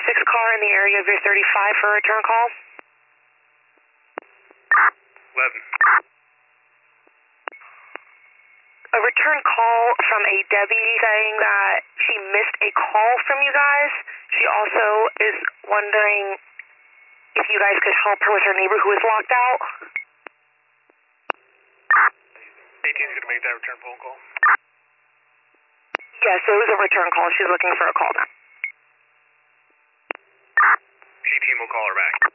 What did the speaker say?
car in the area of your 35 for a return call? 11. A return call from a Debbie saying that she missed a call from you guys. She also is wondering if you guys could help her with her neighbor who is locked out. 18 is going to make that return phone call. Yes, it was a return call. She's looking for a call now. 18 will call her back.